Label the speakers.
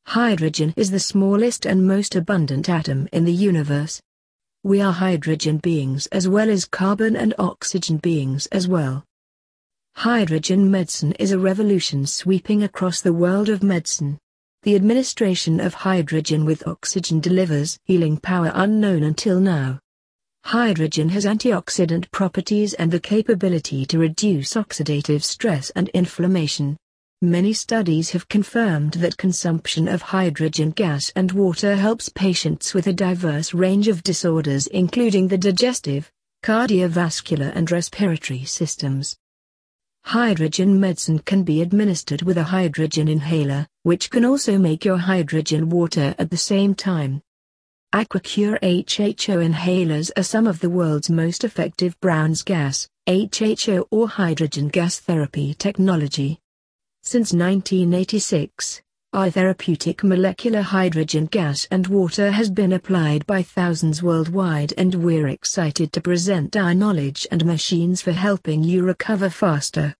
Speaker 1: Hydrogen is the smallest and most abundant atom in the universe. We are hydrogen beings as well as carbon and oxygen beings as well. Hydrogen medicine is a revolution sweeping across the world of medicine. The administration of hydrogen with oxygen delivers healing power unknown until now. Hydrogen has antioxidant properties and the capability to reduce oxidative stress and inflammation. Many studies have confirmed that consumption of hydrogen gas and water helps patients with a diverse range of disorders including the digestive, cardiovascular and respiratory systems. Hydrogen medicine can be administered with a hydrogen inhaler, which can also make your hydrogen water at the same time. Aquacure HHO inhalers are some of the world's most effective Brown's gas, HHO or hydrogen gas therapy technology. Since 1986, our therapeutic molecular hydrogen gas and water has been applied by thousands worldwide, and we're excited to present our knowledge and machines for helping you recover faster.